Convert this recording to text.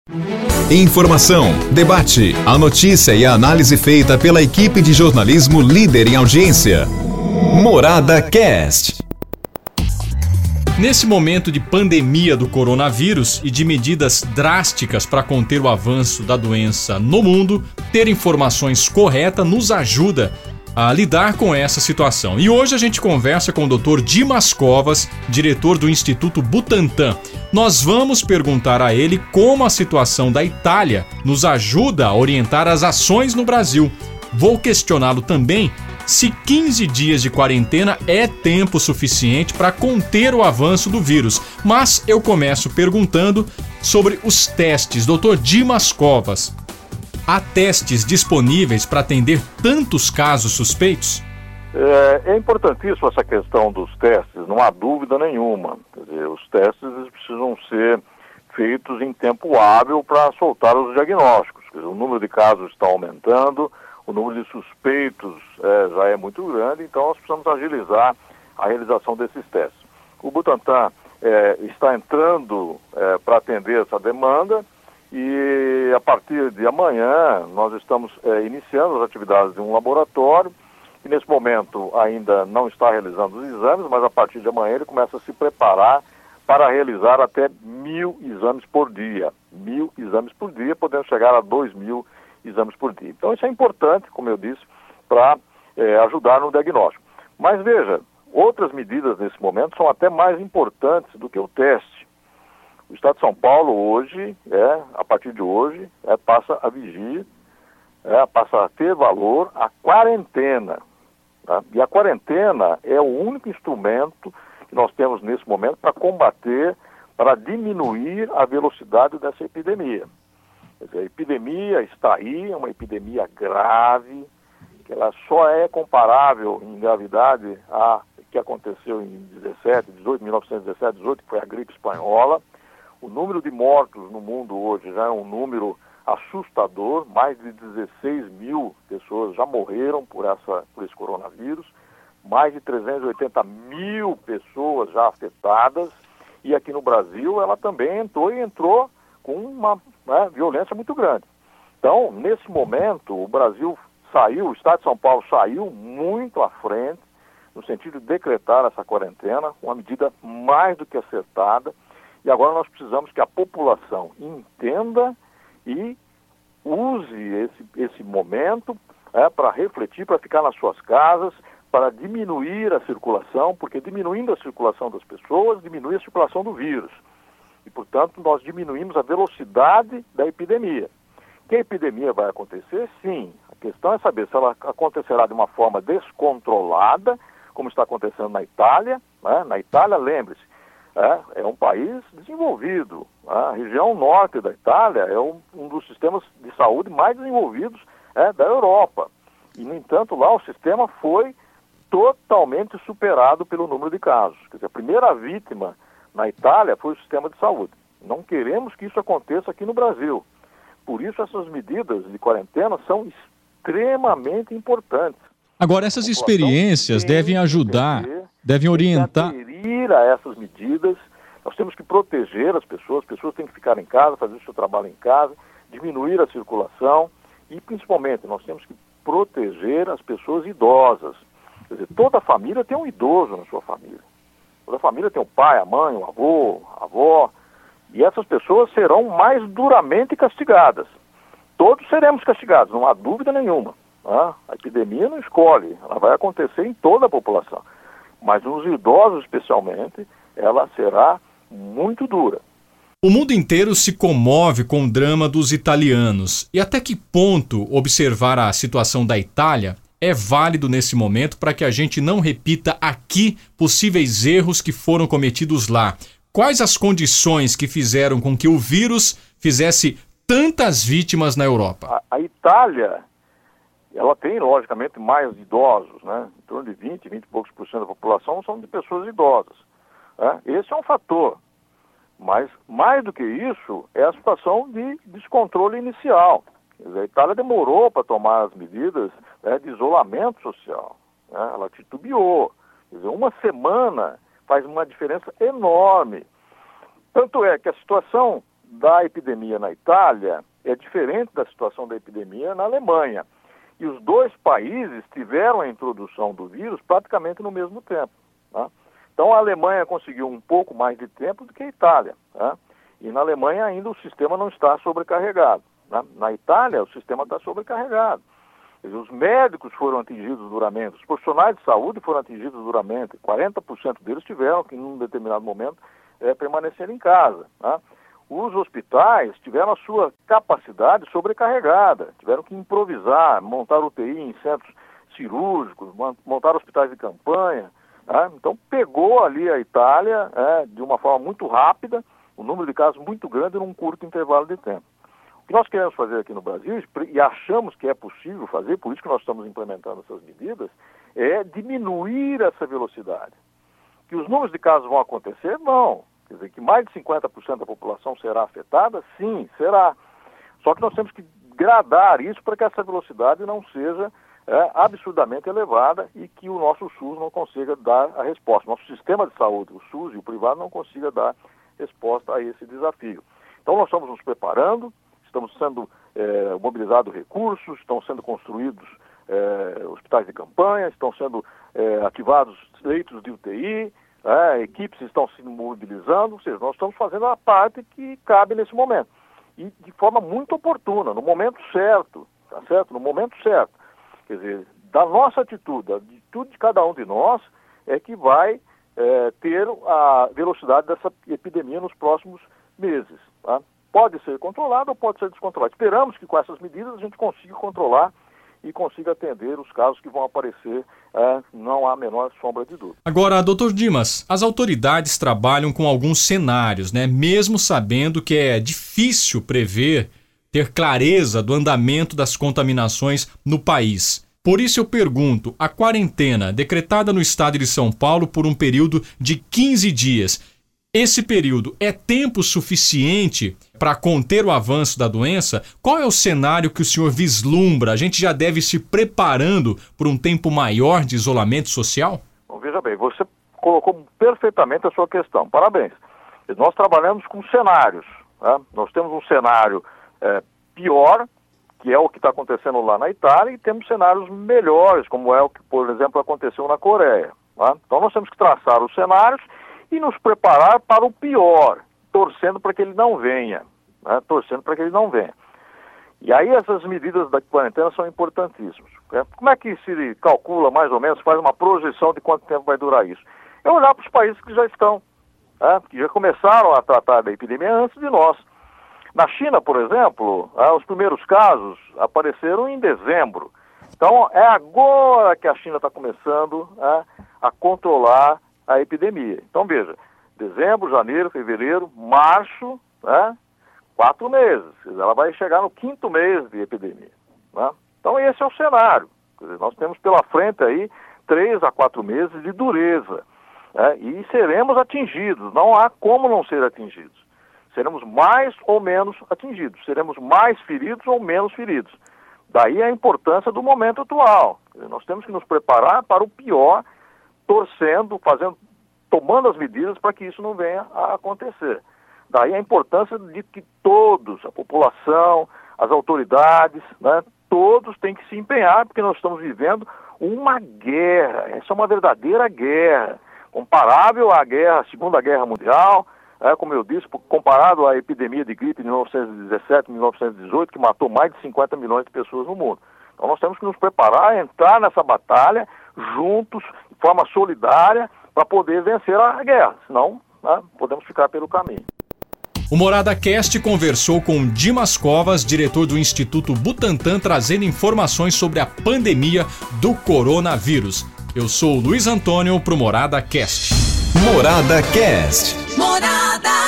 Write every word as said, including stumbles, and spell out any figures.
Informação, debate, a notícia e a análise feita pela equipe de jornalismo líder em audiência. Morada Cast. Nesse momento de pandemia do coronavírus e de medidas drásticas para conter o avanço da doença no mundo, ter informações corretas nos ajuda a lidar com essa situação. E hoje a gente conversa com o doutor Dimas Covas, diretor do Instituto Butantan. Nós vamos perguntar a ele como a situação da Itália nos ajuda a orientar as ações no Brasil. Vou questioná-lo também se quinze dias de quarentena é tempo suficiente para conter o avanço do vírus. Mas eu começo perguntando sobre os testes. doutor Dimas Covas, há testes disponíveis para atender tantos casos suspeitos? É, é importantíssima essa questão dos testes, não há dúvida nenhuma. Quer dizer, os testes eles precisam ser feitos em tempo hábil para soltar os diagnósticos. Quer dizer, o número de casos está aumentando, o número de suspeitos é, já é muito grande, então nós precisamos agilizar a realização desses testes. O Butantan é, está entrando é, para atender essa demanda e a partir de amanhã nós estamos é, iniciando as atividades de um laboratório que nesse momento ainda não está realizando os exames, mas a partir de amanhã ele começa a se preparar para realizar até mil exames por dia. Mil exames por dia, podendo chegar a dois mil exames por dia. Então isso é importante, como eu disse, para é, ajudar no diagnóstico. Mas veja, outras medidas nesse momento são até mais importantes do que o teste. O Estado de São Paulo hoje, é, a partir de hoje, é, passa a vigir, é, passa a ter valor a quarentena. Tá? E a quarentena é o único instrumento que nós temos nesse momento para combater, para diminuir a velocidade dessa epidemia. Quer dizer, a epidemia está aí, é uma epidemia grave, que ela só é comparável em gravidade a que aconteceu em dezessete, dezoito, mil novecentos e dezessete, dezoito, que foi a gripe espanhola. O número de mortos no mundo hoje já é um número assustador, mais de dezesseis mil pessoas já morreram por, essa, por esse coronavírus, mais de trezentas e oitenta mil pessoas já afetadas, e aqui no Brasil ela também entrou e entrou com uma né, violência muito grande. Então, nesse momento, o Brasil saiu, o Estado de São Paulo saiu muito à frente, no sentido de decretar essa quarentena, uma medida mais do que acertada, e agora nós precisamos que a população entenda e use esse, esse momento é, para refletir, para ficar nas suas casas, para diminuir a circulação, porque diminuindo a circulação das pessoas, diminui a circulação do vírus. E, portanto, nós diminuímos a velocidade da epidemia. Que a epidemia vai acontecer? Sim. A questão é saber se ela acontecerá de uma forma descontrolada, como está acontecendo na Itália. Né? Na Itália, lembre-se, é, é um país desenvolvido. Né? A região norte da Itália é um, um dos sistemas de saúde mais desenvolvidos é, da Europa. E, no entanto, lá o sistema foi totalmente superado pelo número de casos. Quer dizer, a primeira vítima na Itália foi o sistema de saúde. Não queremos que isso aconteça aqui no Brasil. Por isso, essas medidas de quarentena são extremamente importantes. Agora, essas experiências devem ajudar, entender, devem orientar... aderir a essas medidas. Nós temos que proteger as pessoas, as pessoas têm que ficar em casa, fazer o seu trabalho em casa, diminuir a circulação e, principalmente, nós temos que proteger as pessoas idosas. Quer dizer, toda a família tem um idoso na sua família. Toda a família tem o pai, a mãe, o avô, a avó, e essas pessoas serão mais duramente castigadas. Todos seremos castigados, não há dúvida nenhuma. Né? A epidemia não escolhe, ela vai acontecer em toda a população. Mas nos idosos, especialmente, ela será muito dura. O mundo inteiro se comove com o drama dos italianos. E até que ponto observar a situação da Itália é válido nesse momento para que a gente não repita aqui possíveis erros que foram cometidos lá? Quais as condições que fizeram com que o vírus fizesse tantas vítimas na Europa? A, a Itália, ela tem, logicamente, mais idosos, né? Em torno de vinte, vinte e poucos por cento da população são de pessoas idosas. Né? Esse é um fator. Mas, mais do que isso, é a situação de descontrole inicial. Quer dizer, a Itália demorou para tomar as medidas né, de isolamento social. Né? Ela titubeou. Quer dizer, uma semana faz uma diferença enorme. Tanto é que a situação da epidemia na Itália é diferente da situação da epidemia na Alemanha. E os dois países tiveram a introdução do vírus praticamente no mesmo tempo. Tá? Então a Alemanha conseguiu um pouco mais de tempo do que a Itália. Tá? E na Alemanha ainda o sistema não está sobrecarregado. Tá? Na Itália o sistema está sobrecarregado. Quer dizer, os médicos foram atingidos duramente, os profissionais de saúde foram atingidos duramente. quarenta por cento deles tiveram que, em um determinado momento, é, permanecer em casa. Tá? Os hospitais tiveram a sua capacidade sobrecarregada, tiveram que improvisar, montar U T I em centros cirúrgicos, montar hospitais de campanha. Tá? Então pegou ali a Itália é, de uma forma muito rápida, um número de casos muito grande num curto intervalo de tempo. O que nós queremos fazer aqui no Brasil, e achamos que é possível fazer, por isso que nós estamos implementando essas medidas, é diminuir essa velocidade. Que os números de casos vão acontecer? Não. Quer dizer, que mais de cinquenta por cento da população será afetada? Sim, será. Só que nós temos que gradar isso para que essa velocidade não seja é, absurdamente elevada e que o nosso SUS não consiga dar a resposta. Nosso sistema de saúde, o SUS e o privado, não consiga dar resposta a esse desafio. Então nós estamos nos preparando, estamos sendo é, mobilizados recursos, estão sendo construídos é, hospitais de campanha, estão sendo é, ativados leitos de U T I, É, equipes estão se mobilizando, ou seja, nós estamos fazendo a parte que cabe nesse momento. E de forma muito oportuna, no momento certo, tá certo? No momento certo. Quer dizer, da nossa atitude, da atitude de cada um de nós, é que vai é, ter a velocidade dessa epidemia nos próximos meses. Tá? Pode ser controlada ou pode ser descontrolada. Esperamos que com essas medidas a gente consiga controlar e consiga atender os casos que vão aparecer, é, não há a menor sombra de dúvida. Agora, doutor Dimas, as autoridades trabalham com alguns cenários, né? Mesmo sabendo que é difícil prever, ter clareza do andamento das contaminações no país. Por isso eu pergunto, a quarentena decretada no estado de São Paulo por um período de quinze dias, esse período é tempo suficiente para conter o avanço da doença? Qual é o cenário que o senhor vislumbra? A gente já deve ir se preparando por um tempo maior de isolamento social? Bom, veja bem, você colocou perfeitamente a sua questão. Parabéns. Nós trabalhamos com cenários. Né? Nós temos um cenário é, pior, que é o que está acontecendo lá na Itália, e temos cenários melhores, como é o que, por exemplo, aconteceu na Coreia. Né? Então nós temos que traçar os cenários e nos preparar para o pior, torcendo para que ele não venha, né? torcendo para que ele não venha. E aí essas medidas da quarentena são importantíssimas. Né? Como é que se calcula, mais ou menos, faz uma projeção de quanto tempo vai durar isso? É olhar para os países que já estão, né? que já começaram a tratar da epidemia antes de nós. Na China, por exemplo, ah, os primeiros casos apareceram em dezembro. Então é agora que a China está começando ah, a controlar a epidemia. Então veja, dezembro, janeiro, fevereiro, março, né? quatro meses. Ela vai chegar no quinto mês de epidemia. Né? Então esse é o cenário. Quer dizer, nós temos pela frente aí três a quatro meses de dureza. Né? E seremos atingidos. Não há como não ser atingidos. Seremos mais ou menos atingidos. Seremos mais feridos ou menos feridos. Daí a importância do momento atual. Quer dizer, nós temos que nos preparar para o pior, torcendo, fazendo, tomando as medidas para que isso não venha a acontecer. Daí a importância de que todos, a população, as autoridades, né, todos têm que se empenhar, porque nós estamos vivendo uma guerra. Essa é uma verdadeira guerra, comparável à guerra, à Segunda Guerra Mundial, é, como eu disse, comparado à epidemia de gripe de mil novecentos e dezessete, mil novecentos e dezoito, que matou mais de cinquenta milhões de pessoas no mundo. Então nós temos que nos preparar, entrar nessa batalha juntos, de forma solidária, para poder vencer a guerra. Senão, né, podemos ficar pelo caminho. O Morada Cast conversou com Dimas Covas, diretor do Instituto Butantan, trazendo informações sobre a pandemia do coronavírus. Eu sou o Luiz Antônio pro Morada Cast. Morada Cast. Morada!